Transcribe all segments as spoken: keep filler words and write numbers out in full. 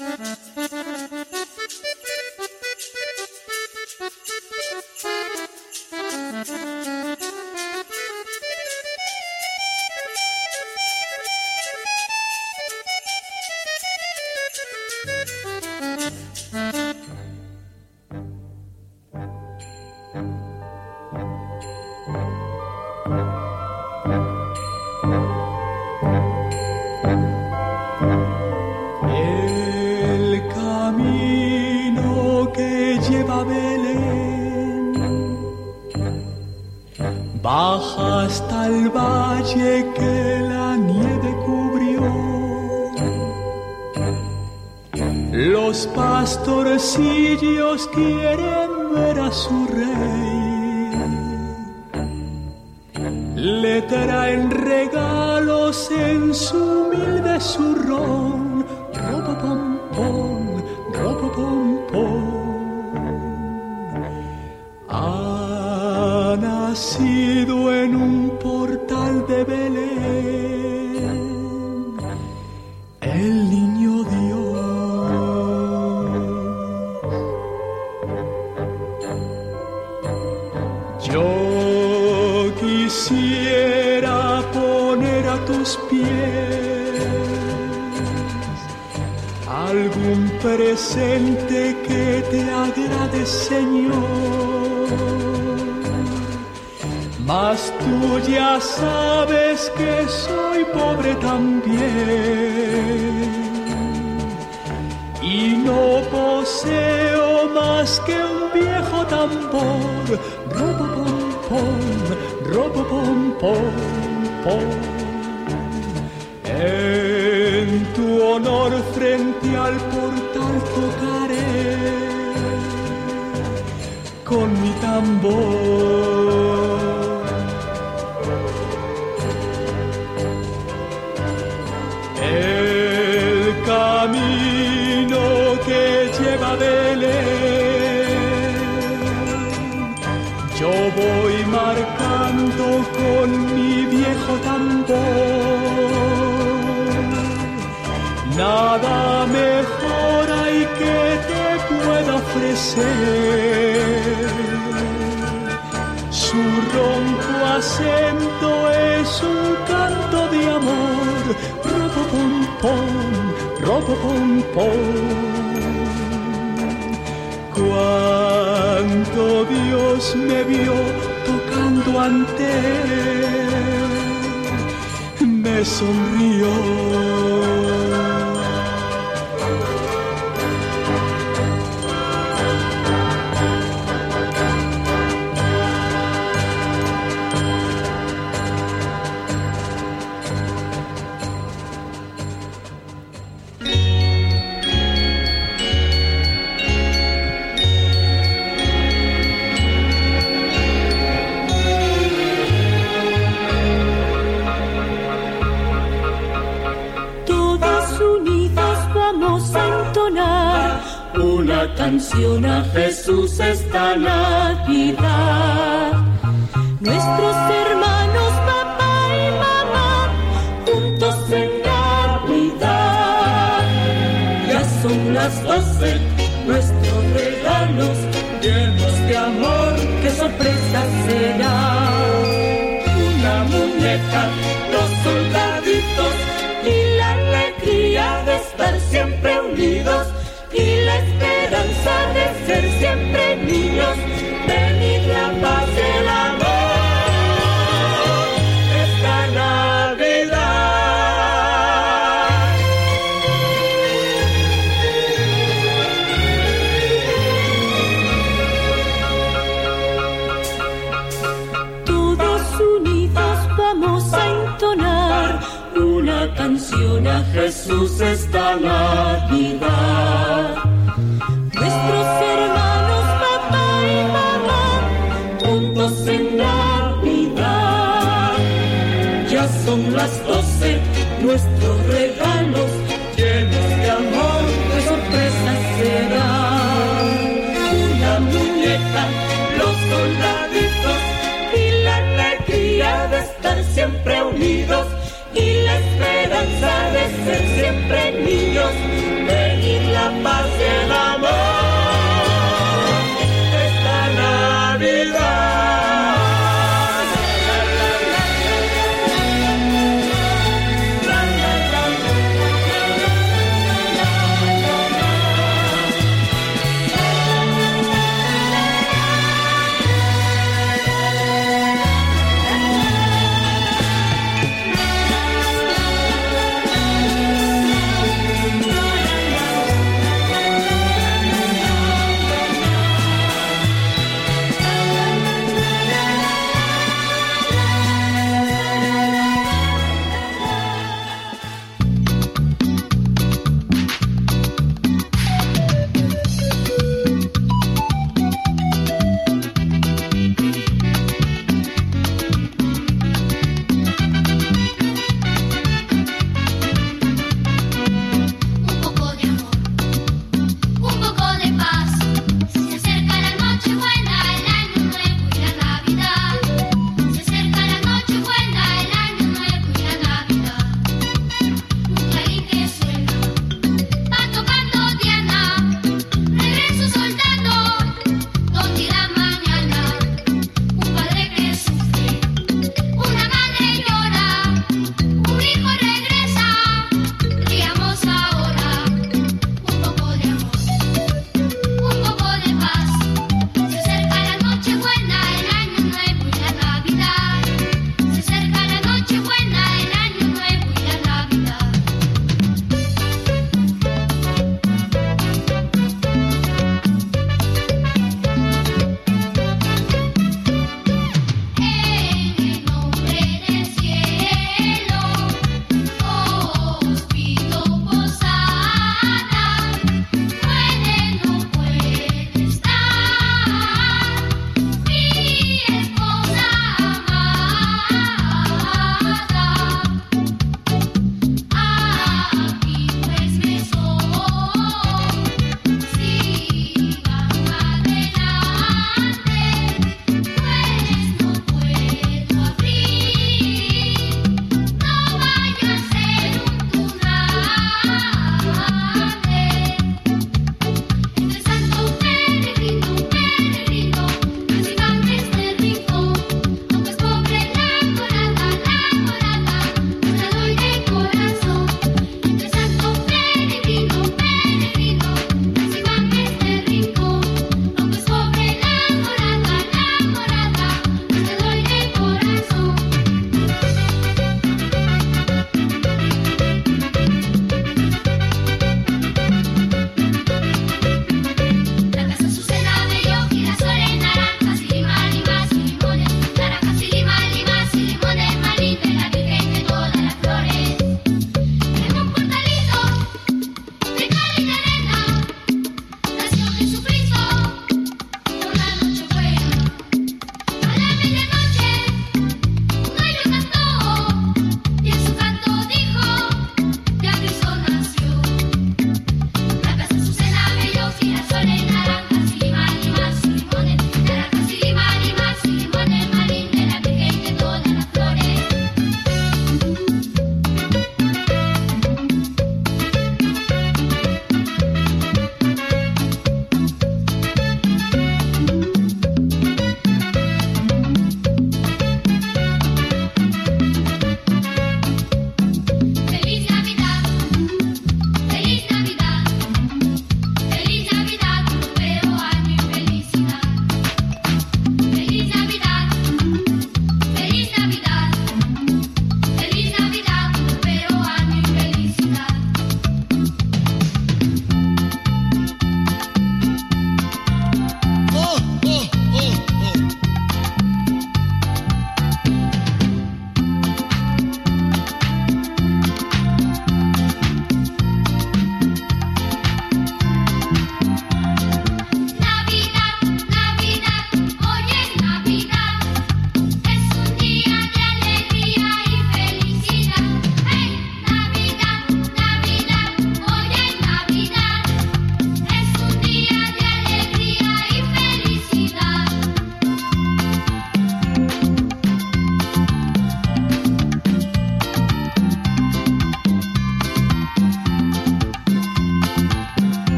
Baja hasta el valle que la nieve cubrió. Los pastorcillos quieren ver a su rey. Le traen regalos en su humilde zurrón. Ropopompón, ropopompón. Ha nacido en un portal de Belén el niño Dios. Yo quisiera poner a tus pies algún presente que te agrade, Señor. Mas tú ya sabes que soy pobre también y no poseo más que un viejo tambor. Ropopompón, ropopompón, pom. En tu honor frente al portal tocaré con mi tambor. El camino que lleva a Belén, yo voy marcando con mi viejo tambor. Nada mejor hay que te pueda ofrecer. Su ronco acento es un canto de amor. Ropopompón, ropopompón. Cuánto Dios me vio tocando ante él, me sonrió. Una canción a Jesús esta Navidad. Nuestros hermanos papá y mamá juntos en Navidad. Ya son las doce, nuestros regalos llenos de amor, qué sorpresa será. Una muñeca, los soldaditos y la alegría de estar siempre unidos. Y la esperanza de ser siempre niños, venid la paz y el amor esta Navidad. Todos unidos vamos a entonar una canción a Jesús esta Navidad. Nuestros hermanos papá y mamá juntos en Navidad. Ya son las doce, nuestros regalos llenos de amor, qué sorpresa será. Una muñeca, los soldaditos y la alegría de estar siempre unidos. Y la esperanza de ser siempre niños, venir la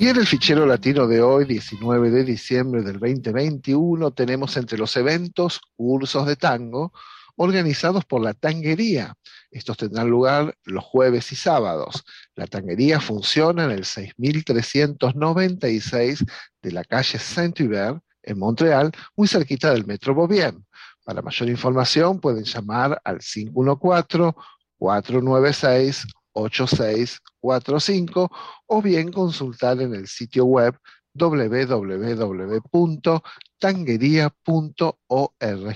Y en el fichero latino de hoy, diecinueve de diciembre del veinte veintiuno, tenemos entre los eventos cursos de tango organizados por la Tanguería. Estos tendrán lugar los jueves y sábados. La Tanguería funciona en el seis mil trescientos noventa y seis de la calle Saint-Hubert, en Montreal, muy cerquita del Metro Beaubien. Para mayor información pueden llamar al cinco uno cuatro, cuatro nueve seis, ocho seis cuatro cinco o bien consultar en el sitio web doble u doble u doble u punto tanguería punto org.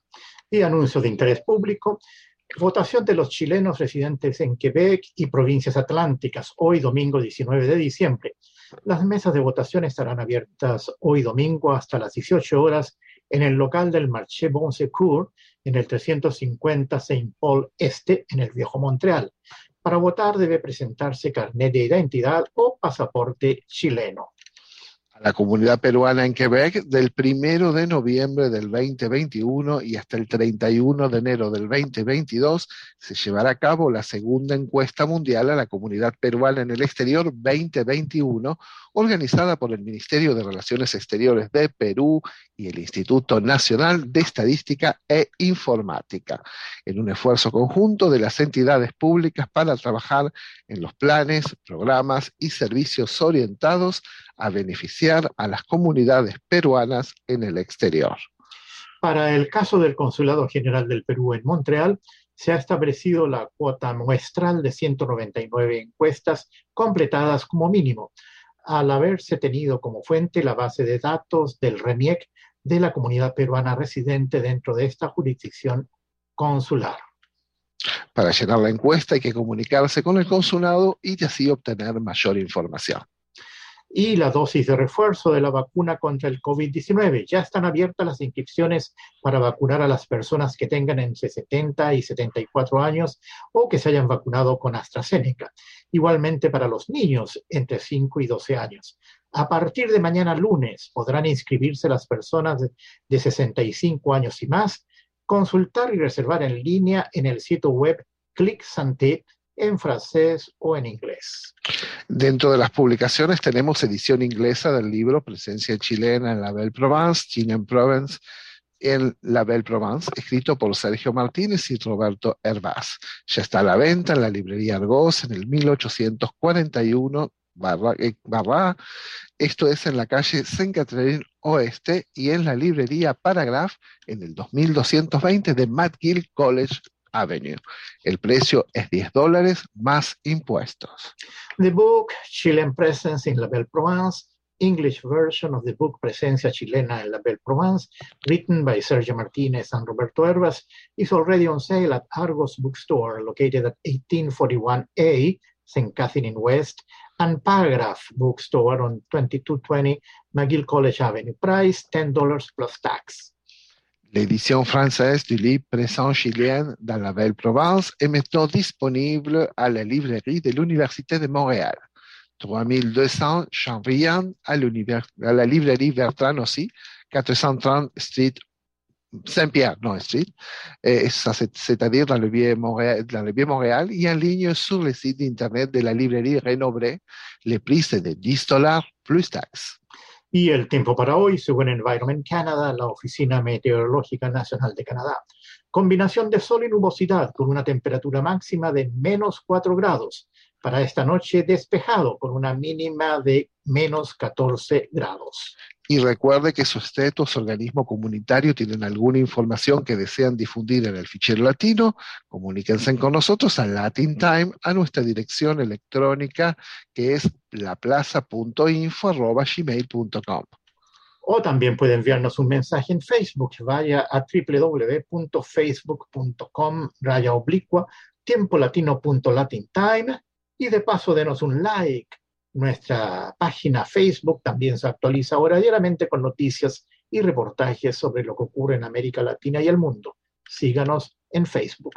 Y anuncio de interés público. Votación de los chilenos residentes en Quebec y provincias atlánticas, hoy domingo diecinueve de diciembre. Las mesas de votación estarán abiertas hoy domingo hasta las dieciocho horas en el local del Marché Bon Secours, en el trescientos cincuenta Saint Paul Este, en el Viejo Montreal. Para votar debe presentarse carnet de identidad o pasaporte chileno. A la comunidad peruana en Quebec, del primero de noviembre del veinte veintiuno y hasta el treinta y uno de enero del veinte veintidós, se llevará a cabo la segunda encuesta mundial a la comunidad peruana en el exterior veinte veintiuno, organizada por el Ministerio de Relaciones Exteriores de Perú y el Instituto Nacional de Estadística e Informática, en un esfuerzo conjunto de las entidades públicas para trabajar en los planes, programas y servicios orientados a beneficiar a las comunidades peruanas en el exterior. Para el caso del Consulado General del Perú en Montreal, se ha establecido la cuota muestral de ciento noventa y nueve encuestas completadas como mínimo, al haberse tenido como fuente la base de datos del RENIEC de la comunidad peruana residente dentro de esta jurisdicción consular. Para llenar la encuesta hay que comunicarse con el consulado y así obtener mayor información. Y la dosis de refuerzo de la vacuna contra el COVID diecinueve. Ya están abiertas las inscripciones para vacunar a las personas que tengan entre setenta y setenta y cuatro años o que se hayan vacunado con AstraZeneca. Igualmente para los niños entre cinco y doce años. A partir de mañana lunes podrán inscribirse las personas de, de sesenta y cinco años y más, consultar y reservar en línea en el sitio web Clic Santé en francés o en inglés. Dentro de las publicaciones tenemos edición inglesa del libro Presencia chilena en la Belle Provence, China en Provence, en la Belle Provence, escrito por Sergio Martínez y Roberto Hervás. Ya está a la venta en la librería Argos en el mil ochocientos cuarenta y uno barra, eh, barra, esto es en la calle Saint-Catherine Oeste, y en la librería Paragraph en el dos mil doscientos veinte de McGill College Avenue. El precio es diez dólares más impuestos. The book Chilean Presence in la Belle Provence, English version of the book Presencia Chilena en la Belle Provence, written by Sergio Martinez and Roberto Hervas, is already on sale at Argos Bookstore, located at eighteen forty-one A, Saint Catherine West, and Paragraph Bookstore on twenty-two twenty McGill College Avenue. Price ten dollars plus tax. L'édition française du livre Présence chilienne dans la Belle Provence est maintenant disponible à la librairie de l'Université de Montréal. trois mille deux cents Chambriand, à, à la librairie Bertrand aussi, quatre cent trente Street, Saint-Pierre, non, Street, et ça, c'est-à-dire dans le vieux Montréal, dans le vieux Montréal, et en ligne sur le site internet de la librairie Renobré. Le prix c'est de dix dollars plus taxes. Y el tiempo para hoy, según Environment Canada, la Oficina Meteorológica Nacional de Canadá. Combinación de sol y nubosidad con una temperatura máxima de menos cuatro grados. Para esta noche despejado con una mínima de menos catorce grados. Y recuerde que si usted o su organismo comunitario tienen alguna información que desean difundir en el fichero latino, comuníquense con nosotros a Latin Time a nuestra dirección electrónica que es laplaza punto info arroba gmail punto com. O también puede enviarnos un mensaje en Facebook. Vaya a doble u doble u doble u punto facebook punto com raya oblicua tiempo latino punto latin time y de paso denos un like. Nuestra página Facebook también se actualiza ahora diariamente con noticias y reportajes sobre lo que ocurre en América Latina y el mundo. Síganos en Facebook.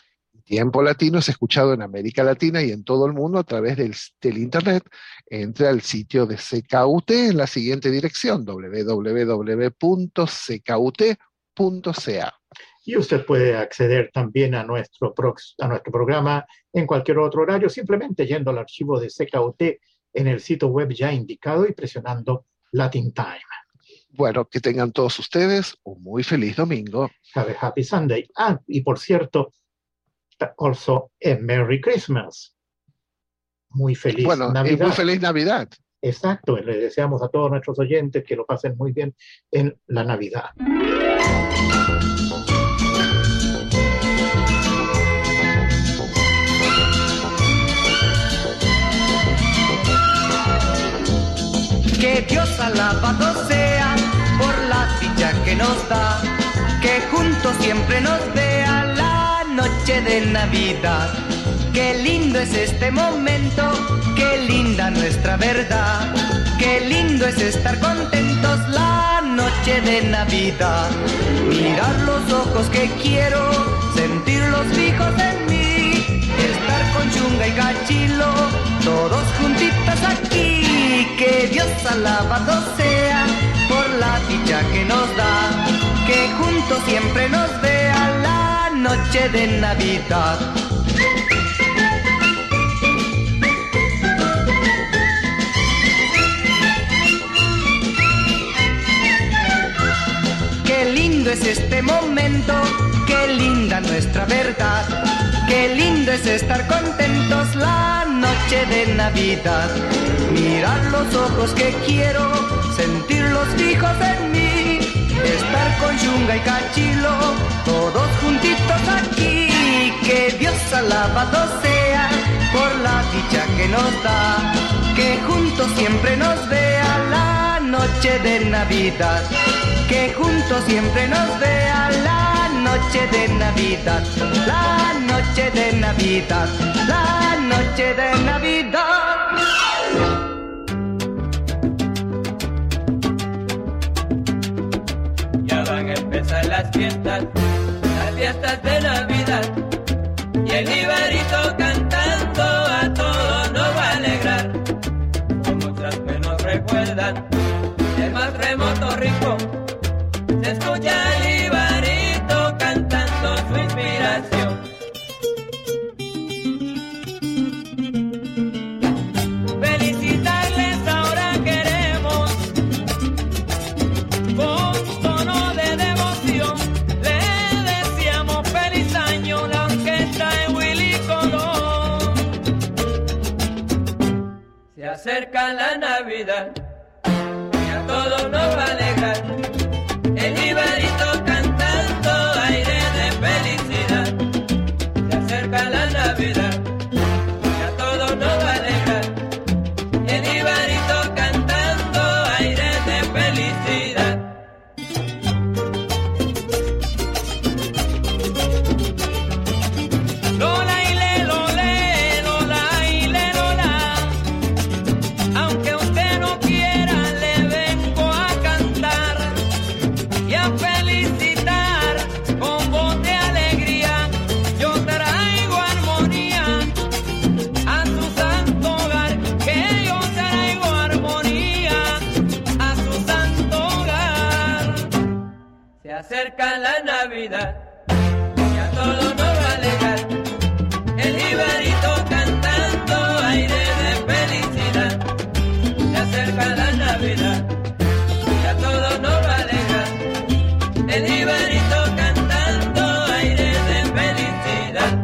Tiempo Latino es escuchado en América Latina y en todo el mundo a través del, del Internet. Entre al sitio de C K U T en la siguiente dirección, doble u doble u doble u punto c k u t punto c a. Y usted puede acceder también a nuestro, a nuestro programa en cualquier otro horario, simplemente yendo al archivo de C K U T en el sitio web ya indicado y presionando Latin Time. Bueno, que tengan todos ustedes un muy feliz domingo. Have a happy Sunday. Ah, y por cierto, also a Merry Christmas. Muy feliz bueno, Navidad. Y muy feliz Navidad. Exacto, le deseamos a todos nuestros oyentes que lo pasen muy bien en la Navidad. Que Dios alabado sea por la dicha que nos da, que juntos siempre nos vea la noche de Navidad. Qué lindo es este momento, qué linda nuestra verdad, qué lindo es estar contentos la noche de Navidad. Mirar los ojos que quiero, sentirlos fijos en mí, estar con Chunga y Cachilo, todos juntitos aquí. Que Dios alabado sea por la dicha que nos da, que juntos siempre nos vea la noche de Navidad. Qué lindo es este momento, qué linda nuestra verdad, qué lindo es estar contentos la noche de Navidad. Mirar los ojos que quiero, sentirlos fijos en mí, estar con Chunga y Cachilo, todos juntitos aquí. Que Dios alabado sea por la dicha que nos da, que juntos siempre nos vea la noche de Navidad, que juntos siempre nos vea la noche de Navidad, la noche de Navidad, la noche de Navidad. Ya van a empezar las fiestas, las fiestas de Navidad, y el Ibarito cantando a todos nos va a alegrar, con muchas que nos recuerdan el más remoto rincón. Se escucha el Ibarito cantando su inspiración. Felicitarles ahora queremos, con tono de devoción. Le deseamos feliz año la orquesta de Willy Colón. Se acerca la Navidad y a todos nos va a alegrar. El Ibarito cantando aire de felicidad. Se acerca la Navidad y a todos nos va a alegrar. El Ibarito cantando aire de felicidad. Lola y le, lole, lola y le, lola. Aunque usted no quiera, le vengo a cantar y a felicitar con voz de alegría. Yo traigo armonía a su santo hogar, que yo traigo armonía a su santo hogar. Se acerca la Navidad y a todos nos va a alegrar. El Ibarito cantando aire de felicidad. Se acerca la Navidad y a todos nos va a alegrar. El Ibarito cantando aire de felicidad.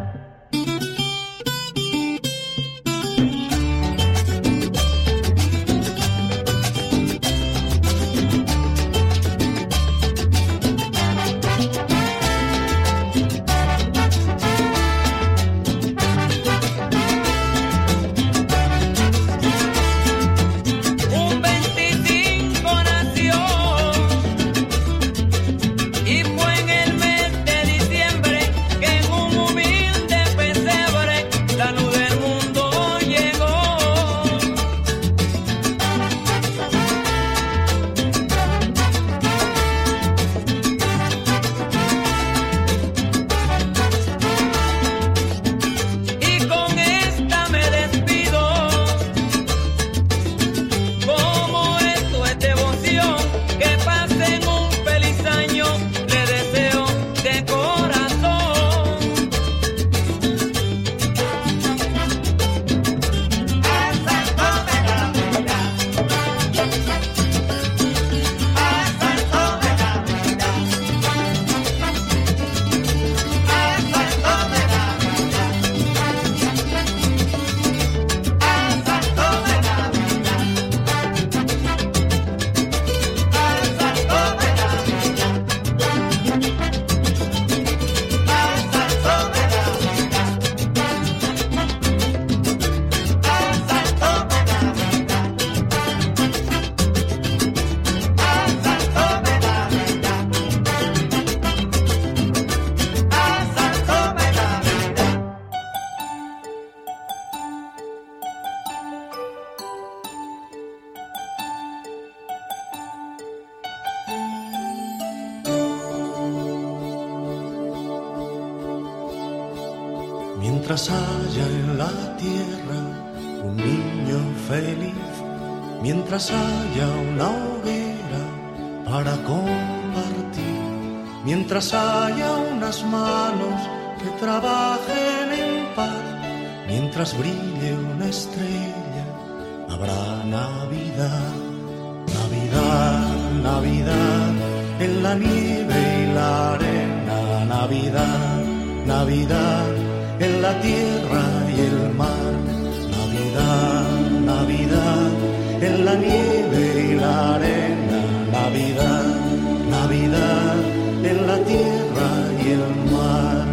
mientras haya en la tierra un niño feliz, mientras haya una hoguera para compartir, mientras haya unas manos que trabajen en paz, mientras brille una estrella, habrá Navidad. Navidad, Navidad, en la nieve y la arena, Navidad, Navidad, en la tierra y el mar, Navidad, Navidad, en la nieve y la arena, Navidad, Navidad, en la tierra y el mar.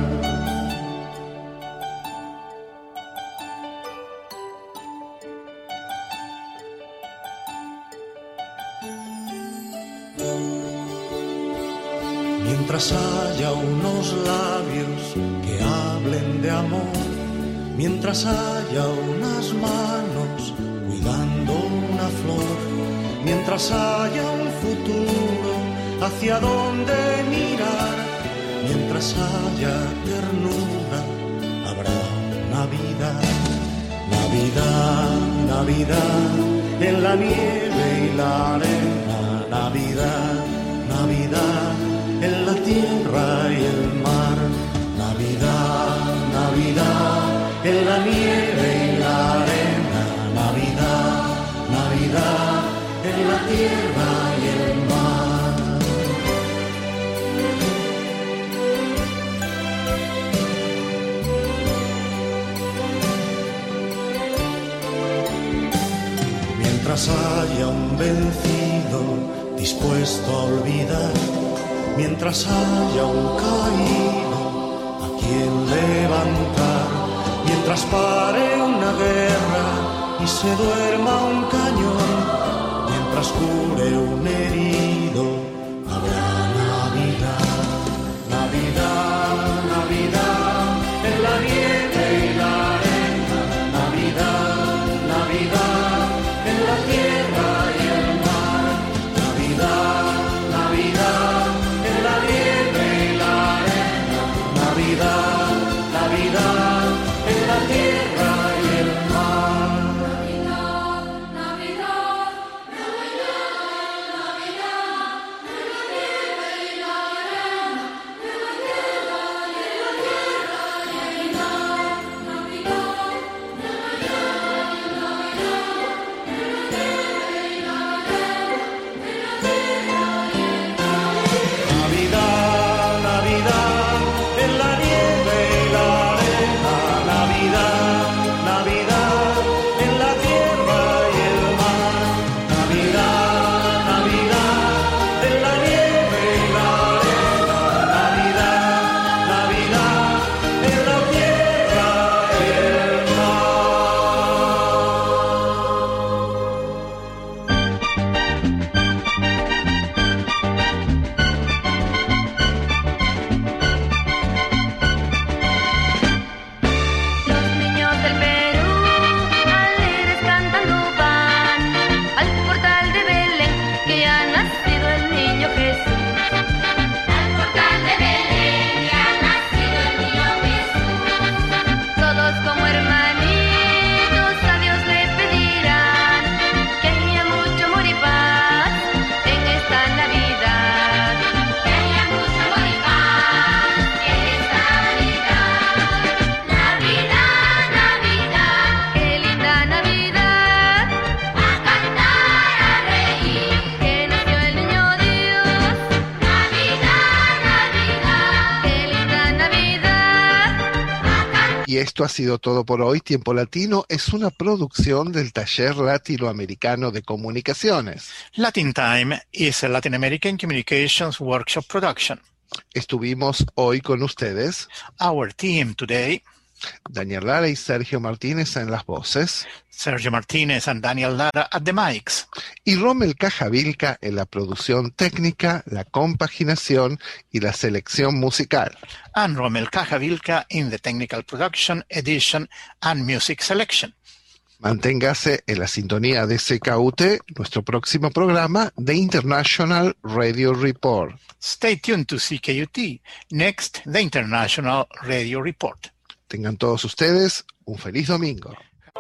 Mientras haya unos labios que hablen de amor, mientras haya unas manos cuidando una flor, mientras haya un futuro hacia donde mirar, mientras haya ternura, habrá Navidad. Navidad, Navidad, en la nieve y la arena, Navidad, Navidad, en la tierra y el mar, Navidad, Navidad, en la nieve y la arena, Navidad, Navidad, en la tierra y el mar. Mientras haya un vencido dispuesto a olvidar, mientras haya un caído a quien levantar, mientras pare una guerra y se duerma un cañón, mientras cure un herido, habrá Navidad. Navidad, Navidad, en la nieve y la arena, Navidad, Navidad, en la tierra y el mar, Navidad, Navidad, en la nieve y la arena, Navidad, Navidad, en la tierra y el mar. Navidad, Navidad, Navidad, Navidad, en la nieve y la arena, en la tierra y en la tierra y el mar. Navidad, Navidad, Navidad, en la nieve y la arena, en la tierra y el mar. Navidad, Navidad, en la nieve y la arena, Navidad, Navidad, en la tierra y el mar, Navidad, Navidad, en la nieve y la arena, Navidad, Navidad, en la tierra y el mar. Los niños del Perú, alegres cantando van al portal de Belén, que ha nacido el niño Jesús. Al portal de Belén, que ha nacido el niño Jesús. Todos como hermanitos a Dios le pedirán que haya mucho amor y paz en esta Navidad. Que haya mucho amor y paz en esta Navidad. Navidad, Navidad, qué linda Navidad. A cantar, a reír, que nació el niño Dios. Navidad, Navidad, qué linda Navidad. A cantar. Y esto ha sido todo por hoy. Tiempo Latino es una producción del Taller Latinoamericano de Comunicaciones. Latin Time is a Latin American Communications Workshop production. Estuvimos hoy con ustedes Our team today, Daniel Lara y Sergio Martínez en las voces Sergio Martinez and Daniel Lara at the mics, y Rommel Cajavilca en la producción técnica, la compaginación y la selección musical. and Rommel Cajavilca in the technical production, edition, and music selection. Manténgase en la sintonía de C K U T, nuestro próximo programa de International Radio Report. Stay tuned to C K U T. Next, the International Radio Report. Tengan todos ustedes un feliz domingo.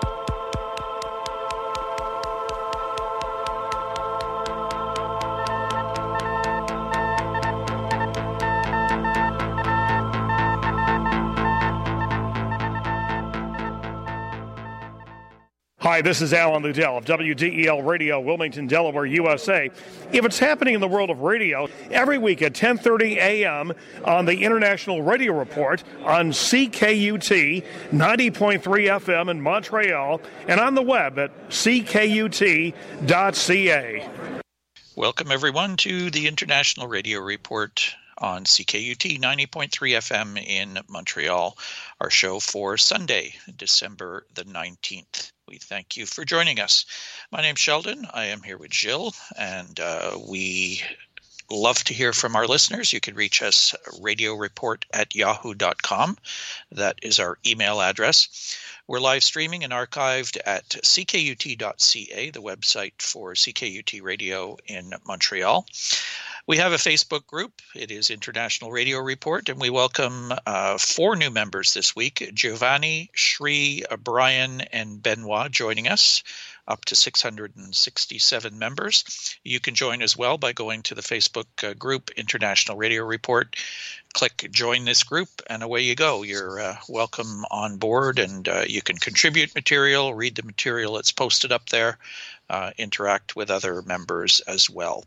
Hi, this is Alan Liddell of W D E L Radio, Wilmington, Delaware, U S A. If it's happening in the world of radio, every week at ten thirty a.m. on the International Radio Report on C K U T ninety point three F M in Montreal and on the web at c k u t dot c a. Welcome, everyone, to the International Radio Report on C K U T ninety point three F M in Montreal, our show for Sunday, December the nineteenth. We thank you for joining us. My name's Sheldon. I am here with Jill, and uh, we love to hear from our listeners. You can reach us radio report at yahoo dot com. That is our email address. We're live streaming and archived at c k u t dot c a, the website for C K U T Radio in Montreal. We have a Facebook group. It is International Radio Report, and we welcome uh, four new members this week: Giovanni, Shri, Brian, and Benoit joining us, up to six hundred sixty-seven members. You can join as well by going to the Facebook uh, group International Radio Report. Click Join this group, and away you go. You're uh, welcome on board, and uh, you can contribute material, read the material that's posted up there, uh, interact with other members as well.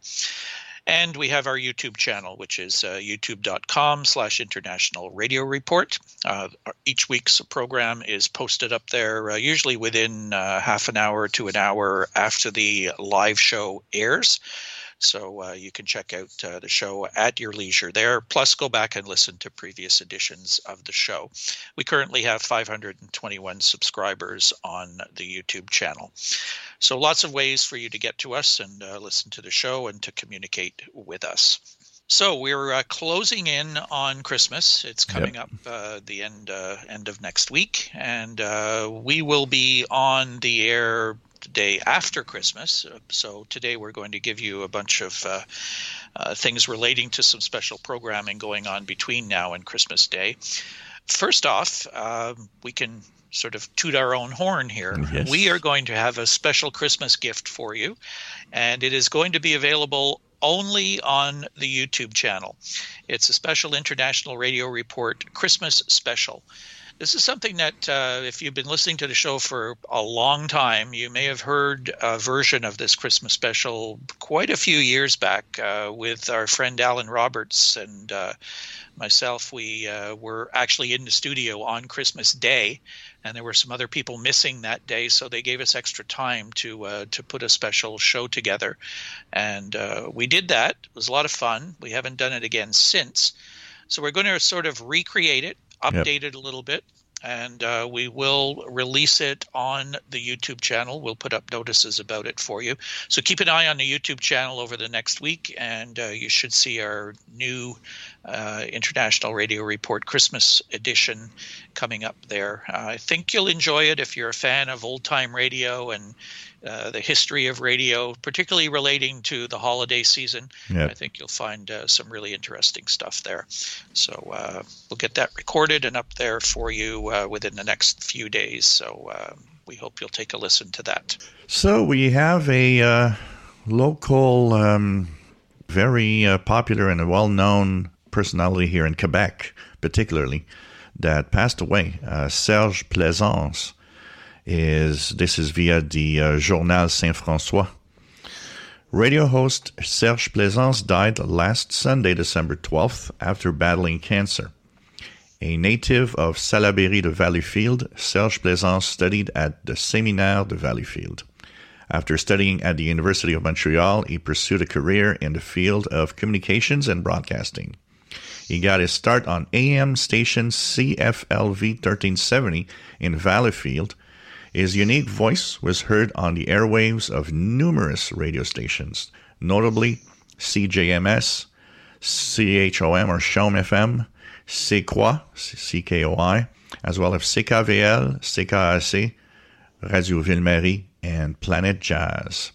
And we have our YouTube channel, which is uh, youtube dot com slash international radio report. Uh, each week's program is posted up there, uh, usually within uh, half an hour to an hour after the live show airs. So uh, you can check out uh, the show at your leisure there, plus go back and listen to previous editions of the show. We currently have five hundred twenty-one subscribers on the YouTube channel. So lots of ways for you to get to us and uh, listen to the show and to communicate with us. So we're uh, closing in on Christmas. It's coming yep. up uh, the end uh, end of next week, and uh, we will be on the air the day after Christmas. So today we're going to give you a bunch of uh, uh, things relating to some special programming going on between now and Christmas Day. First off, uh, we can sort of toot our own horn here. Yes. We are going to have a special Christmas gift for you, and it is going to be available only on the YouTube channel. It's a special International Radio Report Christmas special. This is something that uh, if you've been listening to the show for a long time, you may have heard a version of this Christmas special quite a few years back uh, with our friend Alan Roberts and uh, myself. We uh, were actually in the studio on Christmas Day, and there were some other people missing that day, so they gave us extra time to uh, to put a special show together. And uh, we did that. It was a lot of fun. We haven't done it again since. So we're going to sort of recreate it, update yep. it a little bit, and uh, we will release it on the YouTube channel. We'll put up notices about it for you. So keep an eye on the YouTube channel over the next week, and uh, you should see our new uh, International Radio Report Christmas edition coming up there. Uh, I think you'll enjoy it if you're a fan of old-time radio and Uh, the history of radio, particularly relating to the holiday season. Yep. I think you'll find uh, some really interesting stuff there. So uh, we'll get that recorded and up there for you uh, within the next few days. So uh, we hope you'll take a listen to that. So we have a uh, local, um, very uh, popular and a well-known personality here in Quebec, particularly, that passed away, uh, Serge Plaisance. Is this is via the uh, Journal Saint-François. Radio host Serge Plaisance died last Sunday, December twelfth, after battling cancer. A native of Salaberry de Valleyfield, Serge Plaisance studied at the Séminaire de Valleyfield. After studying at the University of Montreal, he pursued a career in the field of communications and broadcasting. He got his start on A M station C F L V thirteen seventy in Valleyfield. His unique voice was heard on the airwaves of numerous radio stations, notably C J M S, C H O M or Chaume F M, C Croix, C K O I, as well as C K V L, C K A C, Radio Ville-Marie, and Planet Jazz.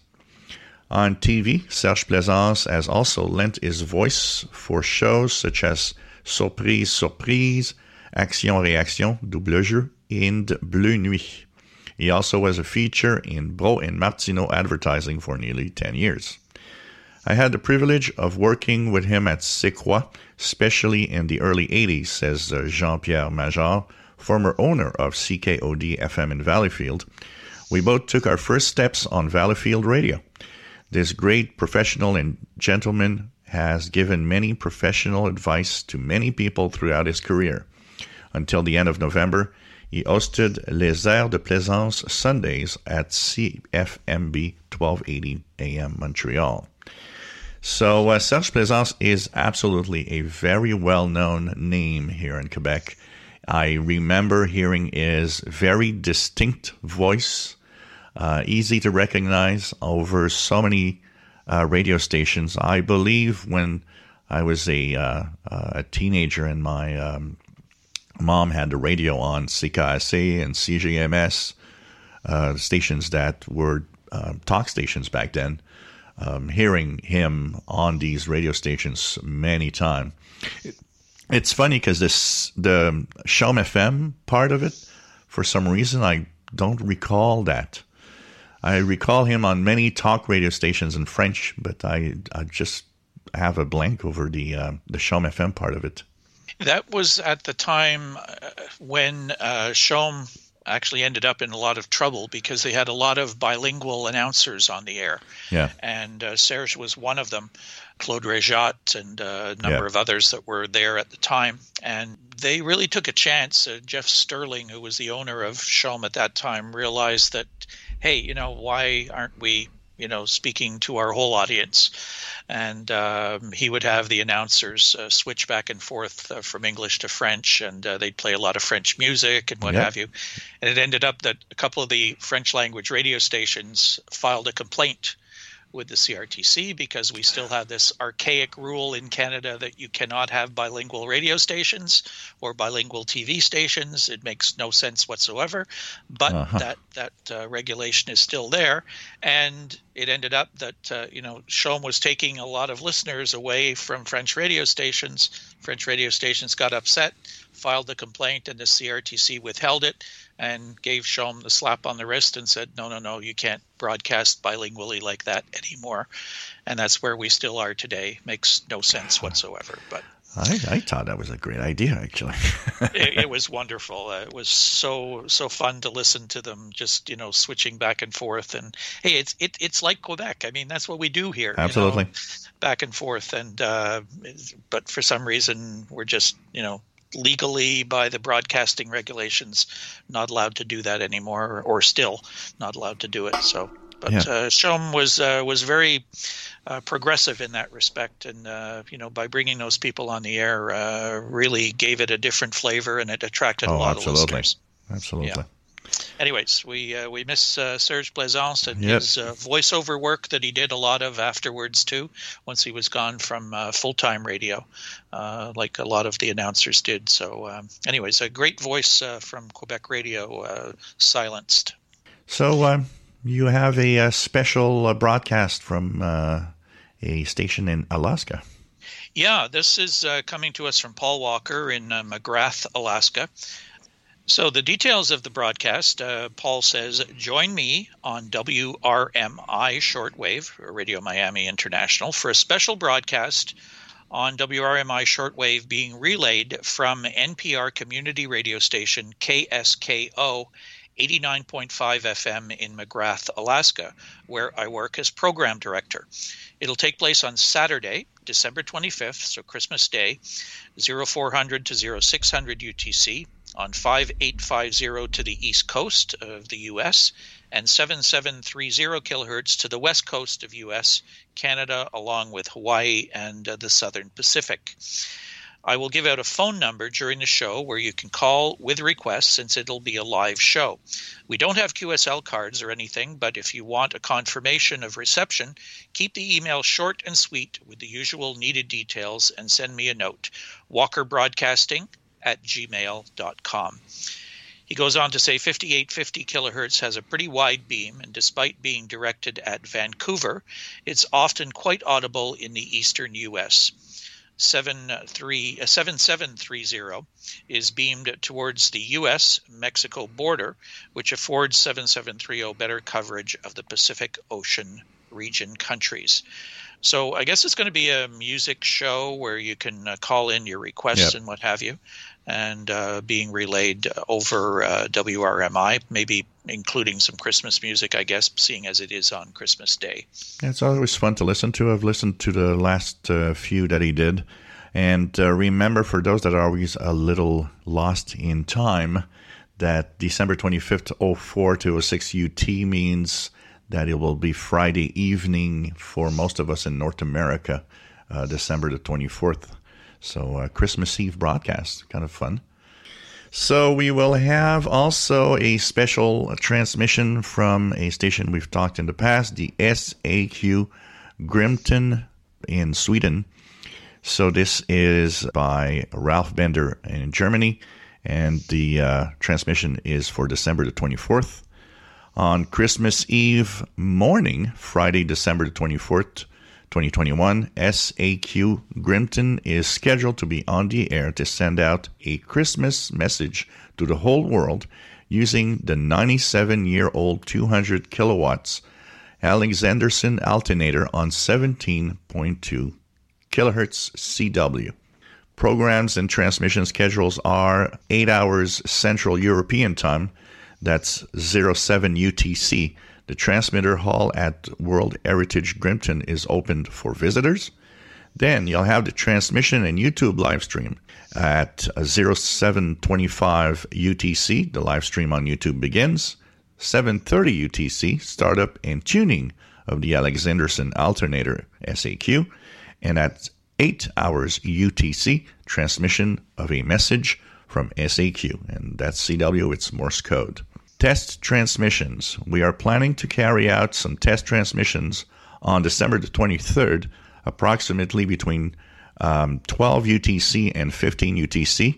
On T V, Serge Plaisance has also lent his voice for shows such as Surprise, Surprise, Action Réaction, Double Jeu, and Bleu Nuit. He also was a feature in Bro and Martineau advertising for nearly ten years. I had the privilege of working with him at C'est Quoi, especially in the early eighties, says uh, Jean-Pierre Major, former owner of C K O D F M in Valleyfield. We both took our first steps on Valleyfield Radio. This great professional and gentleman has given many professional advice to many people throughout his career. Until the end of November, he hosted Les Airs de Plaisance Sundays at C F M B twelve eighty A M Montreal. So uh, Serge Plaisance is absolutely a very well-known name here in Quebec. I remember hearing his very distinct voice, uh, easy to recognize over so many uh, radio stations. I believe when I was a uh, a teenager and my um, mom had the radio on, C K S A and C G M S, uh, stations that were uh, talk stations back then. Um, hearing him on these radio stations many times. It, it's funny because this the Chaume F M part of it, for some reason, I don't recall that. I recall him on many talk radio stations in French, but I, I just have a blank over the uh, the Chaume F M part of it. That was at the time uh, when uh, Chaume actually ended up in a lot of trouble because they had a lot of bilingual announcers on the air. Yeah. And uh, Serge was one of them, Claude Rejat and uh, a number yeah. of others that were there at the time. And they really took a chance. Uh, Jeff Sterling, who was the owner of Chaume at that time, realized that, hey, you know, why aren't we, you know, speaking to our whole audience? And um, he would have the announcers uh, switch back and forth uh, from English to French, and uh, they'd play a lot of French music and what yeah. have you. And it ended up that a couple of the French language radio stations filed a complaint with the C R T C because we still have this archaic rule in Canada that you cannot have bilingual radio stations or bilingual T V stations. It makes no sense whatsoever, but uh-huh. that that uh, regulation is still there. And it ended up that uh, you know Chaume was taking a lot of listeners away from French radio stations. French radio stations got upset, filed a complaint, and the C R T C withheld it and gave Chaume the slap on the wrist and said, no, no, no, you can't broadcast bilingually like that anymore. And that's where we still are today. Makes no sense whatsoever. But I, I thought that was a great idea, actually. it, it was wonderful. Uh, it was so so fun to listen to them, just you know, switching back and forth. And hey, it's it, it's like Quebec. I mean, that's what we do here. Absolutely, you know, back and forth. And uh, but for some reason, we're just you know. legally by the broadcasting regulations not allowed to do that anymore, or, or still not allowed to do it. So but yeah. uh, Chaume was uh, was very uh, progressive in that respect, and uh, you know by bringing those people on the air uh, really gave it a different flavor, and it attracted oh, a lot absolutely. of listeners. Absolutely. Yeah. Anyways, we uh, we miss uh, Serge Plaisance and yep. his uh, voiceover work that he did a lot of afterwards too. Once he was gone from uh, full-time radio, uh, like a lot of the announcers did. So, um, anyways, a great voice uh, from Quebec radio, uh, silenced. So um, you have a, a special uh, broadcast from uh, a station in Alaska. Yeah, this is uh, coming to us from Paul Walker in uh, McGrath, Alaska. So the details of the broadcast, uh, Paul says, join me on W R M I shortwave, Radio Miami International, for a special broadcast on W R M I shortwave being relayed from N P R community radio station K S K O eighty-nine point five F M in McGrath, Alaska, where I work as program director. It'll take place on Saturday, December twenty-fifth, so Christmas Day, oh four hundred to oh six hundred U T C, on five eight five zero to the east coast of the U S and seven seven three zero kilohertz to the west coast of U S, Canada, along with Hawaii and uh, the Southern Pacific. I will give out a phone number during the show where you can call with requests since it'll be a live show. We don't have Q S L cards or anything, but if you want a confirmation of reception, keep the email short and sweet with the usual needed details and send me a note. Walker Broadcasting at gmail dot com. He goes on to say fifty-eight fifty kilohertz has a pretty wide beam, and despite being directed at Vancouver, it's often quite audible in the eastern U S. seven seven three zero is beamed towards the U S Mexico border, which affords seven seven three zero better coverage of the Pacific Ocean region countries. So I guess it's going to be a music show where you can uh, call in your requests yep. and what have you, and uh, being relayed over uh, W R M I, maybe including some Christmas music, I guess, seeing as it is on Christmas Day. It's always fun to listen to. I've listened to the last uh, few that he did. And uh, remember, for those that are always a little lost in time, that December twenty-fifth, oh four to oh six U T means that it will be Friday evening for most of us in North America, uh, December the twenty-fourth. So uh, Christmas Eve broadcast, kind of fun. So we will have also a special transmission from a station we've talked in the past, the S A Q Grimton in Sweden. So this is by Ralph Bender in Germany, and the uh, transmission is for December the twenty-fourth. On Christmas Eve morning, Friday, December the twenty-fourth, twenty twenty-one, S A Q Grimton is scheduled to be on the air to send out a Christmas message to the whole world using the ninety-seven-year-old two hundred kilowatts Alexanderson alternator on seventeen point two kilohertz C W. Programs and transmission schedules are eight hours Central European Time. That's oh seven U T C. The transmitter hall at World Heritage Grimton is opened for visitors. Then you'll have the transmission and YouTube live stream at oh seven twenty-five U T C. The live stream on YouTube begins. seven thirty U T C, startup and tuning of the Alexanderson alternator S A Q. And at eight hours U T C, transmission of a message from S A Q. And that's C W, it's Morse code. Test transmissions. We are planning to carry out some test transmissions on December the twenty-third, approximately between um, twelve U T C and fifteen U T C.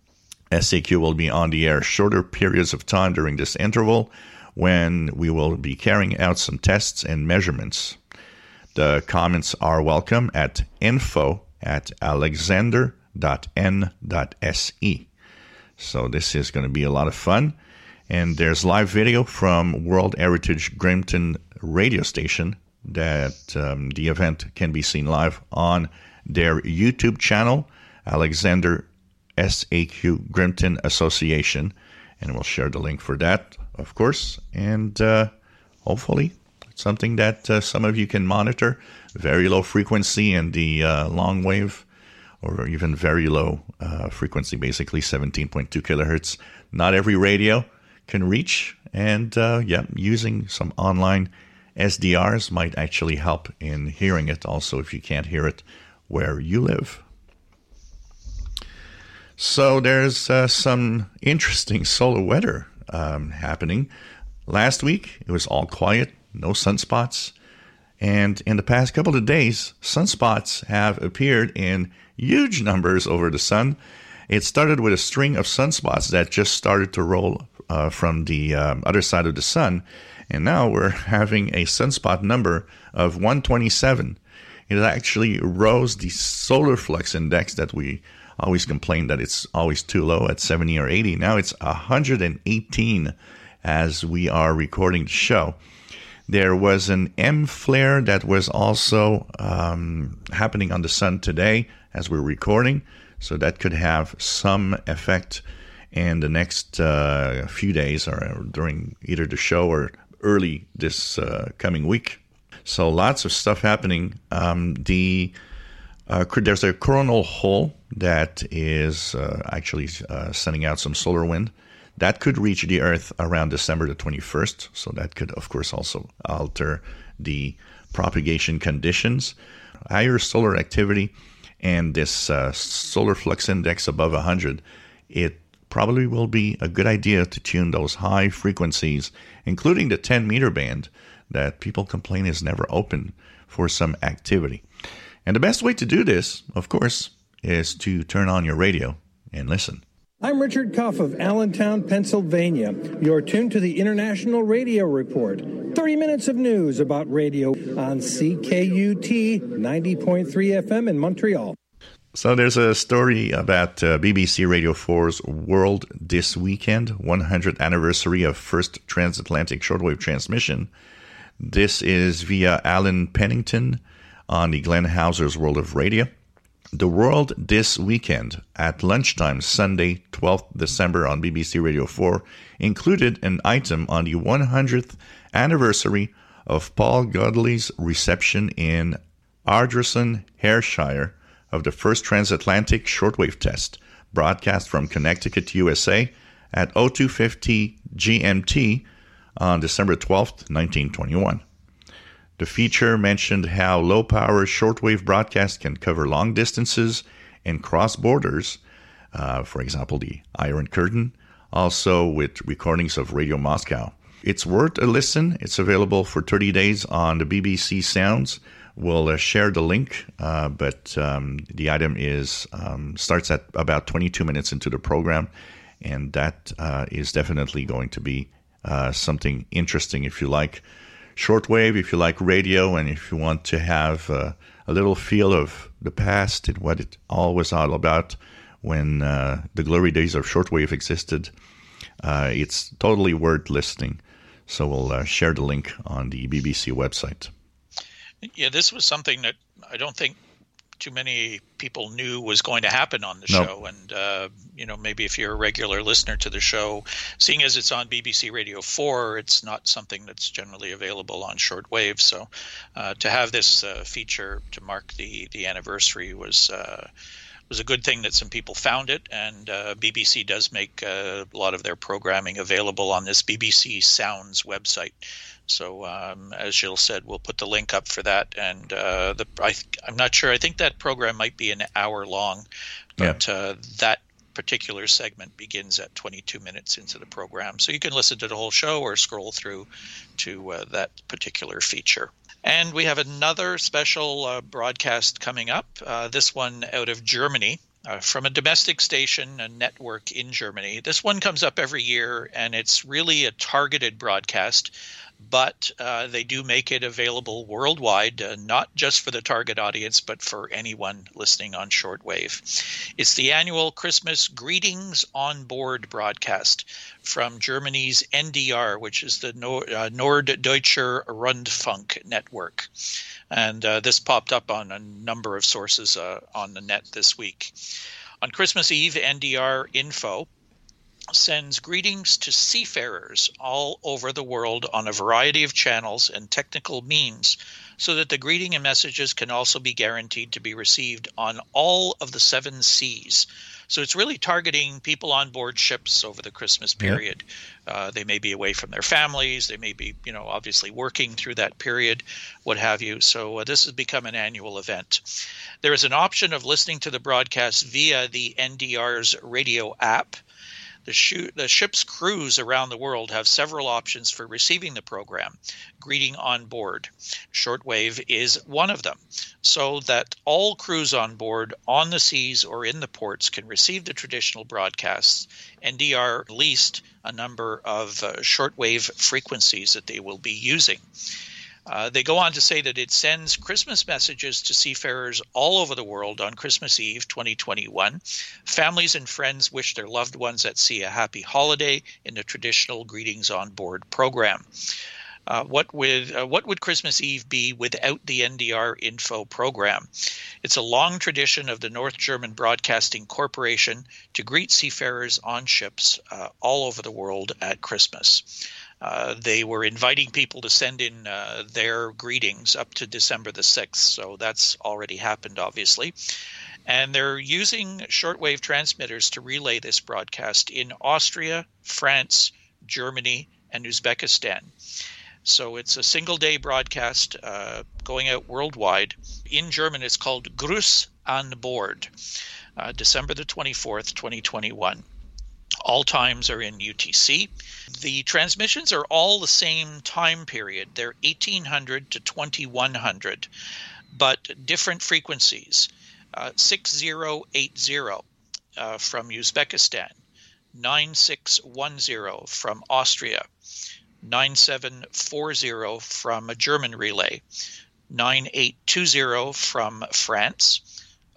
S A Q will be on the air shorter periods of time during this interval when we will be carrying out some tests and measurements. The comments are welcome at info at alexander dot n dot s e. So this is going to be a lot of fun. And there's live video from World Heritage Grimton radio station that um, the event can be seen live on their YouTube channel, Alexander S A Q Grimton Association. And we'll share the link for that, of course. And uh, hopefully it's something that uh, some of you can monitor. Very low frequency and the uh, long wave, or even very low uh, frequency, basically seventeen point two kilohertz. Not every radio can reach, and uh, yeah, using some online S D Rs might actually help in hearing it also if you can't hear it where you live. So there's uh, some interesting solar weather um, happening. Last week it was all quiet, no sunspots, and in the past couple of days sunspots have appeared in huge numbers over the sun. It started with a string of sunspots that just started to roll uh, from the um, other side of the sun. And now we're having a sunspot number of one twenty-seven. It actually rose the solar flux index that we always complain that it's always too low at seventy or eighty. Now it's one hundred eighteen as we are recording the show. There was an M flare that was also um, happening on the sun today as we're recording. So that could have some effect in the next uh, few days or during either the show or early this uh, coming week. So lots of stuff happening. Um, the uh, there's a coronal hole that is uh, actually uh, sending out some solar wind. That could reach the Earth around December the twenty-first. So that could, of course, also alter the propagation conditions. Higher solar activity and this uh, solar flux index above one hundred, it probably will be a good idea to tune those high frequencies, including the ten meter band that people complain is never open for some activity. And the best way to do this, of course, is to turn on your radio and listen. I'm Richard Cuff of Allentown, Pennsylvania. You're tuned to the International Radio Report. thirty minutes of news about radio on C K U T ninety point three F M in Montreal. So there's a story about uh, B B C Radio four's World This Weekend, one hundredth anniversary of first transatlantic shortwave transmission. This is via Alan Pennington on the Glenn Hauser's World of Radio. The World This Weekend at lunchtime, Sunday, twelfth December on B B C Radio four, included an item on the one hundredth anniversary of Paul Godley's reception in Ardrossan, Ayrshire, of the first transatlantic shortwave test, broadcast from Connecticut, U S A, at oh two fifty G M T on December twelfth, nineteen twenty-one. The feature mentioned how low-power shortwave broadcasts can cover long distances and cross borders, uh, for example, the Iron Curtain, also with recordings of Radio Moscow. It's worth a listen. It's available for thirty days on the B B C Sounds. We'll uh, share the link, uh, but um, the item is um, starts at about twenty-two minutes into the program, and that uh, is definitely going to be uh, something interesting if you like shortwave, if you like radio, and if you want to have uh, a little feel of the past and what it all was all about when uh, the glory days of shortwave existed. Uh, it's totally worth listening. So we'll uh, share the link on the B B C website. Yeah, this was something that I don't think too many people knew was going to happen on the Nope. show. And, uh, you know, maybe if you're a regular listener to the show, seeing as it's on B B C Radio four, it's not something that's generally available on shortwave. So uh, to have this uh, feature to mark the, the anniversary was uh, was a good thing that some people found it. And uh, B B C does make uh, a lot of their programming available on this B B C Sounds website. So um, as Jill said, we'll put the link up for that. And uh, the I, I'm not sure. I think that program might be an hour long, but yeah. uh, that particular segment begins at twenty-two minutes into the program. So you can listen to the whole show or scroll through to uh, that particular feature. And we have another special uh, broadcast coming up, uh, this one out of Germany. Uh, from a domestic station, a network in Germany. This one comes up every year, and it's really a targeted broadcast, but uh, they do make it available worldwide, uh, not just for the target audience, but for anyone listening on shortwave. It's the annual Christmas Greetings on Board broadcast from Germany's N D R, which is the Nord- uh, Norddeutscher Rundfunk network. And uh, this popped up on a number of sources uh, on the net this week. On Christmas Eve, N D R Info sends greetings to seafarers all over the world on a variety of channels and technical means, so that the greeting and messages can also be guaranteed to be received on all of the seven seas. So it's really targeting people on board ships over the Christmas period. Yeah. Uh, they may be away from their families. They may be, you know, obviously working through that period, what have you. So uh, this has become an annual event. There is an option of listening to the broadcast via the N D R's radio app. The, sh- the ship's crews around the world have several options for receiving the program. Greeting on board. Shortwave is one of them, so that all crews on board on the seas or in the ports can receive the traditional broadcasts. N D R released a number of uh, shortwave frequencies that they will be using. Uh, they go on to say that it sends Christmas messages to seafarers all over the world on Christmas Eve twenty twenty-one. Families and friends wish their loved ones at sea a happy holiday in the traditional Greetings on Board program. Uh, what would uh, what would Christmas Eve be without the N D R Info program? It's a long tradition of the North German Broadcasting Corporation to greet seafarers on ships uh, all over the world at Christmas. Uh, they were inviting people to send in uh, their greetings up to December the sixth, so that's already happened, obviously. And they're using shortwave transmitters to relay this broadcast in Austria, France, Germany, and Uzbekistan. So it's a single-day broadcast uh, going out worldwide. In German, it's called Gruß an Bord, uh, December the twenty-fourth, twenty twenty-one. All times are in U T C. The transmissions are all the same time period. They're eighteen hundred to twenty-one hundred, but different frequencies. Uh, six thousand eighty uh, from Uzbekistan, nine six one zero from Austria, nine seven four zero from a German relay, nine eight two zero from France,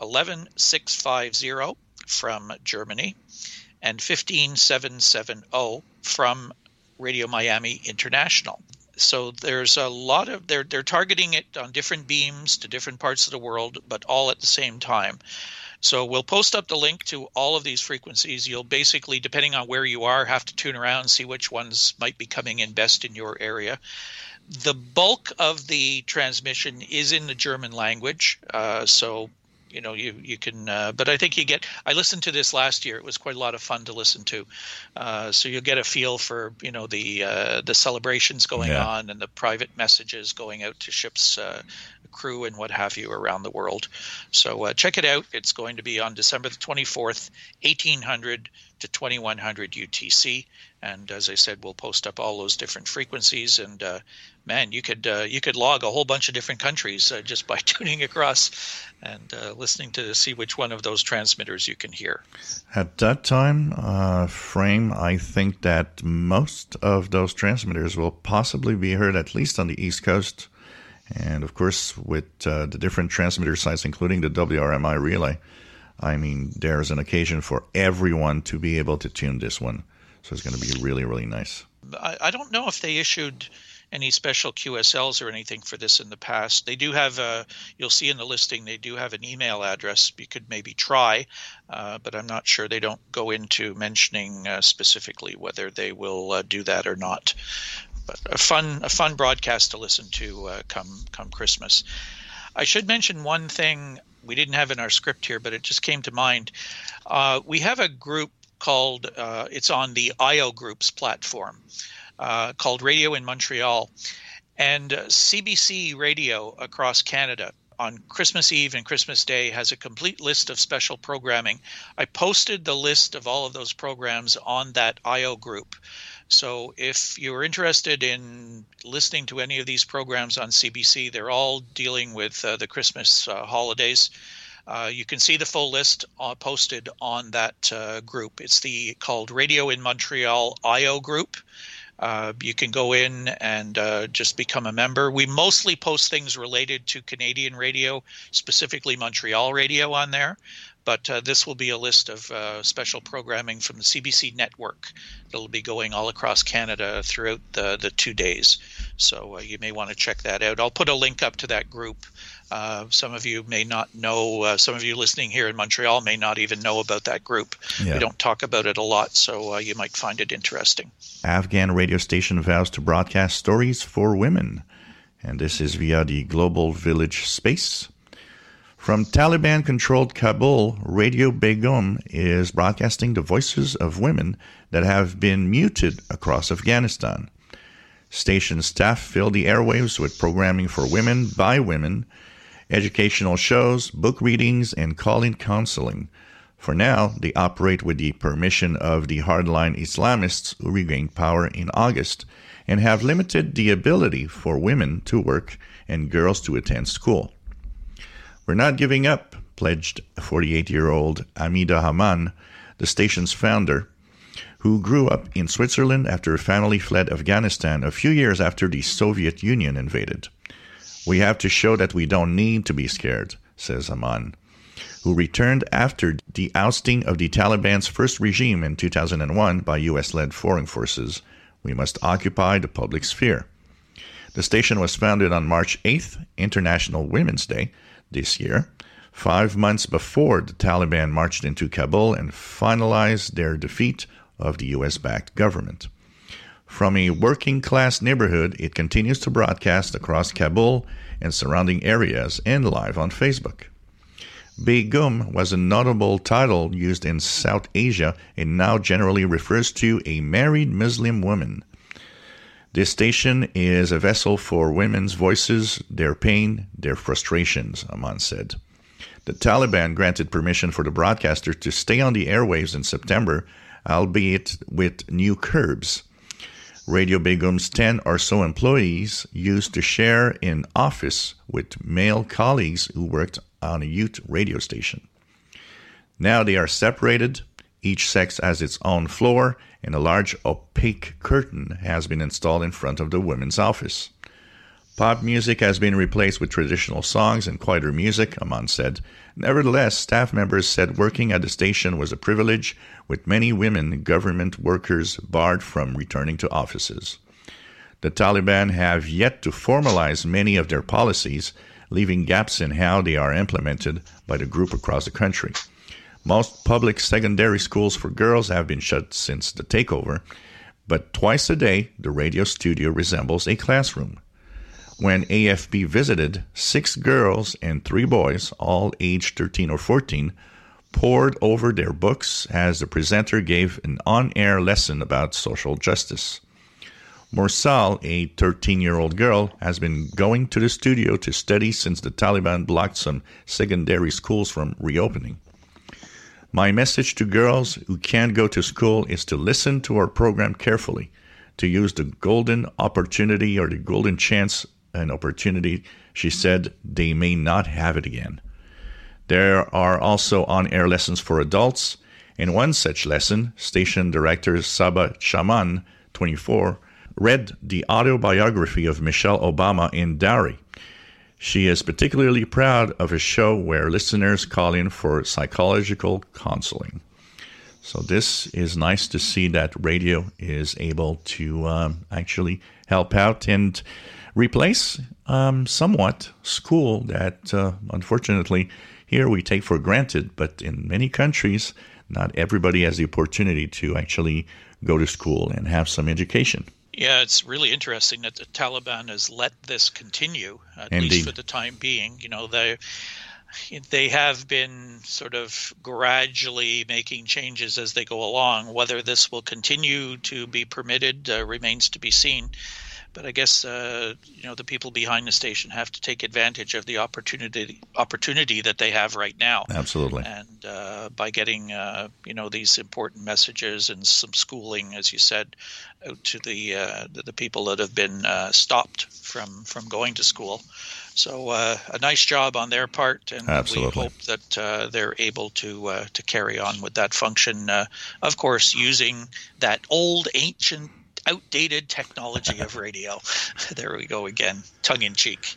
eleven six five zero from Germany and fifteen seven seven zero from Radio Miami International. So there's a lot of, they're, they're targeting it on different beams to different parts of the world, but all at the same time. So we'll post up the link to all of these frequencies. You'll basically, depending on where you are, have to tune around and see which ones might be coming in best in your area. The bulk of the transmission is in the German language, uh, so you know you you can. Uh, but I think you get. I listened to this last year; it was quite a lot of fun to listen to. Uh, so you'll get a feel for you know the uh, the celebrations going yeah. on and the private messages going out to ships, uh, crew, and what have you around the world. So uh, check it out. It's going to be on December the twenty-fourth, eighteen hundred to twenty-one hundred U T C. And as I said, we'll post up all those different frequencies. And uh, man, you could uh, you could log a whole bunch of different countries uh, just by tuning across and uh, listening to see which one of those transmitters you can hear. At that time uh, frame, I think that most of those transmitters will possibly be heard at least on the East Coast. And of course, with uh, the different transmitter sites, including the W R M I relay, I mean, there's an occasion for everyone to be able to tune this one. So it's going to be really, really nice. I, I don't know if they issued any special Q S Ls or anything for this in the past. They do have a, you'll see in the listing, they do have an email address you could maybe try, uh, but I'm not sure. They don't go into mentioning uh, specifically whether they will uh, do that or not. But a fun, a fun broadcast to listen to uh, come come Christmas. I should mention one thing we didn't have in our script here, but it just came to mind. Uh, we have a group called, uh, it's on the I O Group's platform, uh, called Radio in Montreal. And uh, C B C Radio across Canada on Christmas Eve and Christmas Day has a complete list of special programming. I posted the list of all of those programs on that I O Group. So if you're interested in listening to any of these programs on C B C, they're all dealing with uh, the Christmas uh, holidays. Uh, you can see the full list uh, posted on that uh, group. It's the called Radio in Montreal I O Group. Uh, you can go in and uh, just become a member. We mostly post things related to Canadian radio, specifically Montreal radio on there. But uh, this will be a list of uh, special programming from the C B C network that will be going all across Canada throughout the, the two days. So uh, you may want to check that out. I'll put a link up to that group. Uh, some of you may not know, uh, some of you listening here in Montreal may not even know about that group. Yeah. We don't talk about it a lot, so uh, you might find it interesting. Afghan radio station vows to broadcast stories for women. And this is via the Global Village Space. From Taliban-controlled Kabul, Radio Begum is broadcasting the voices of women that have been muted across Afghanistan. Station staff fill the airwaves with programming for women by women, educational shows, book readings, and call-in counseling. For now, they operate with the permission of the hardline Islamists who regained power in August and have limited the ability for women to work and girls to attend school. We're not giving up, pledged forty-eight-year-old Amida Haman, the station's founder, who grew up in Switzerland after her family fled Afghanistan a few years after the Soviet Union invaded. We have to show that we don't need to be scared, says Haman, who returned after the ousting of the Taliban's first regime in two thousand one by U S-led foreign forces. We must occupy the public sphere. The station was founded on March eighth, International Women's Day, this year, five months before the Taliban marched into Kabul and finalized their defeat of the U S-backed government. From a working-class neighborhood, it continues to broadcast across Kabul and surrounding areas and live on Facebook. Begum was a notable title used in South Asia and now generally refers to a married Muslim woman. This station is a vessel for women's voices, their pain, their frustrations, Aman said. The Taliban granted permission for the broadcaster to stay on the airwaves in September, albeit with new curbs. Radio Begum's ten or so employees used to share an office with male colleagues who worked on a youth radio station. Now they are separated. Each sex has its own floor, and a large opaque curtain has been installed in front of the women's office. Pop music has been replaced with traditional songs and quieter music, Aman said. Nevertheless, staff members said working at the station was a privilege, with many women government workers barred from returning to offices. The Taliban have yet to formalize many of their policies, leaving gaps in how they are implemented by the group across the country. Most public secondary schools for girls have been shut since the takeover, but twice a day, the radio studio resembles a classroom. When A F P visited, six girls and three boys, all aged thirteen or fourteen, pored over their books as the presenter gave an on-air lesson about social justice. Mursal, a thirteen-year-old girl, has been going to the studio to study since the Taliban blocked some secondary schools from reopening. My message to girls who can't go to school is to listen to our program carefully, to use the golden opportunity or the golden chance and opportunity, she said, they may not have it again. There are also on-air lessons for adults. In one such lesson, station director Saba Chaman, twenty-four, read the autobiography of Michelle Obama in Dowry. She is particularly proud of a show where listeners call in for psychological counseling. So this is nice to see that radio is able to um, actually help out and replace um, somewhat school that, uh, unfortunately, here we take for granted. But in many countries, not everybody has the opportunity to actually go to school and have some education. Yeah, it's really interesting that the Taliban has let this continue, at Indeed. least for the time being. You know, they they have been sort of gradually making changes as they go along. Whether this will continue to be permitted uh, remains to be seen. But I guess uh, you know the people behind the station have to take advantage of the opportunity opportunity that they have right now. Absolutely. And uh, by getting uh, you know these important messages and some schooling, as you said, out to the uh, the, the people that have been uh, stopped from from going to school. So uh, a nice job on their part, and Absolutely. we hope that uh, they're able to uh, to carry on with that function. Uh, of course, using that old ancient. Outdated technology of radio. There we go again, tongue-in-cheek.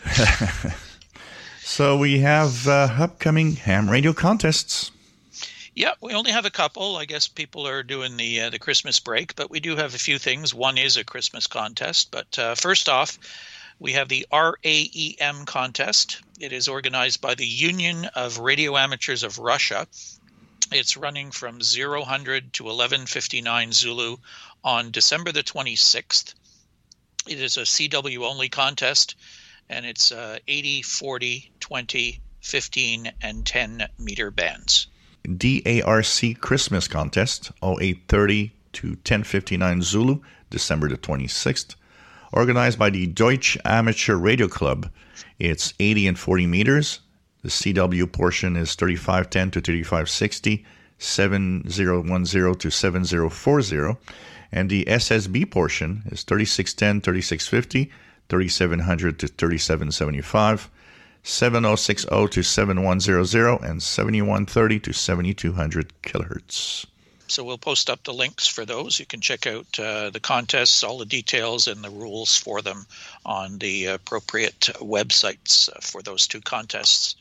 So we have uh, upcoming ham radio contests. Yeah, we only have a couple. I guess people are doing the uh, the Christmas break, but we do have a few things. One is a Christmas contest. But uh, first off, we have the R A E M contest. It is organized by the Union of Radio Amateurs of Russia. It's running from zero hundred to eleven fifty-nine Zulu on December the twenty-sixth. It is a C W only contest, and it's uh, eighty, forty, twenty, fifteen, and ten meter bands. D A R C Christmas contest, oh eight thirty to ten fifty-nine Zulu, December the twenty-sixth. Organized by the Deutsche Amateur Radio Club. It's eighty and forty meters. The C W portion is thirty-five ten to thirty-five sixty, seventy ten to seventy forty, and the S S B portion is thirty-six ten, thirty-six fifty, thirty-seven hundred to thirty-seven seventy-five, seventy sixty to seventy-one hundred, and seventy-one thirty to seventy-two hundred kilohertz. So we'll post up the links for those. You can check out uh, the contests, all the details, and the rules for them on the appropriate websites uh, for those two contests.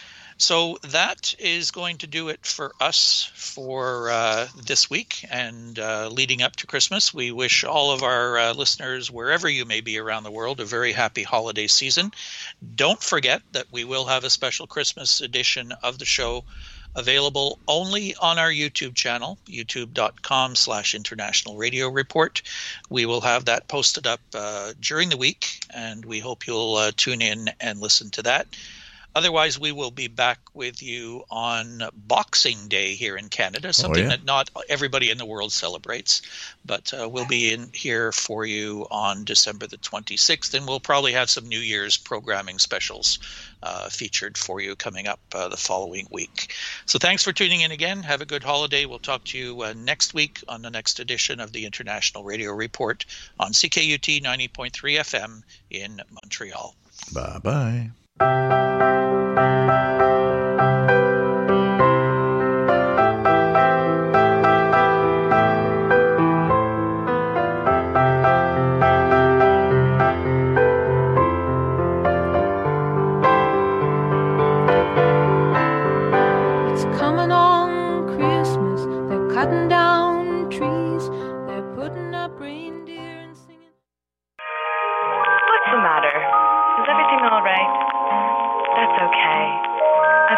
So that is going to do it for us for uh, this week and uh, leading up to Christmas. We wish all of our uh, listeners, wherever you may be around the world, a very happy holiday season. Don't forget that we will have a special Christmas edition of the show available only on our YouTube channel, youtube.com slash International Radio Report. We will have that posted up uh, during the week, and we hope you'll uh, tune in and listen to that. Otherwise, we will be back with you on Boxing Day here in Canada, something oh, yeah. that not everybody in the world celebrates. But uh, we'll be in here for you on December the twenty-sixth, and we'll probably have some New Year's programming specials uh, featured for you coming up uh, the following week. So thanks for tuning in again. Have a good holiday. We'll talk to you uh, next week on the next edition of the International Radio Report on C K U T ninety point three F M in Montreal. Bye-bye.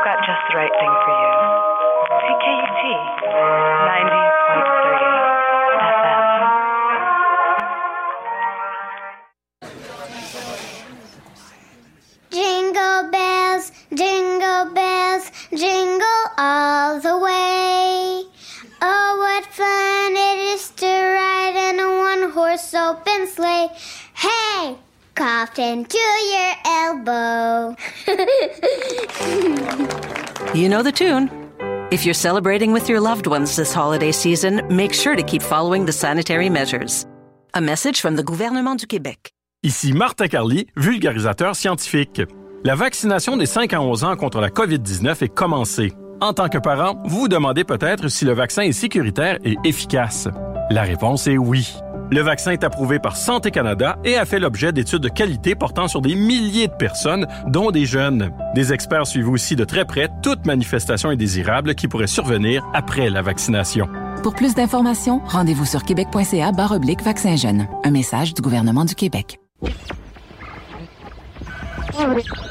got just the right thing for you. C K U T ninety point three F M. Jingle bells, jingle bells, jingle all the way. Oh, what fun it is to ride in a one-horse open sleigh. Hey, coughed into your elbow. You know the tune. If you're celebrating with your loved ones this holiday season, make sure to keep following the sanitary measures. A message from the gouvernement du Québec. Ici Martin Carly, vulgarisateur scientifique. La vaccination des cinq à onze ans contre la covid dix-neuf est commencée. En tant que parent, vous vous demandez peut-être si le vaccin est sécuritaire et efficace. La réponse est oui. Le vaccin est approuvé par Santé Canada et a fait l'objet d'études de qualité portant sur des milliers de personnes, dont des jeunes. Des experts suivent aussi de très près toute manifestation indésirable qui pourrait survenir après la vaccination. Pour plus d'informations, rendez-vous sur québec.ca barre oblique vaccin jeune. Un message du gouvernement du Québec.